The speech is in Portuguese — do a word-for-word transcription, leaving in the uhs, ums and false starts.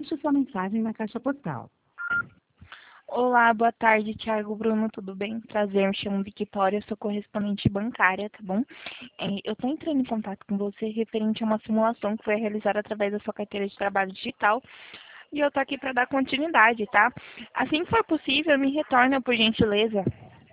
Deixe sua mensagem na caixa postal. Olá, boa tarde, Thiago, Bruno, tudo bem? Prazer, me chamo Victoria, sou correspondente bancária, tá bom? É, eu estou entrando em contato com você referente a uma simulação que foi realizada através da sua carteira de trabalho digital e eu estou aqui para dar continuidade, tá? Assim que for possível, me retorna, por gentileza.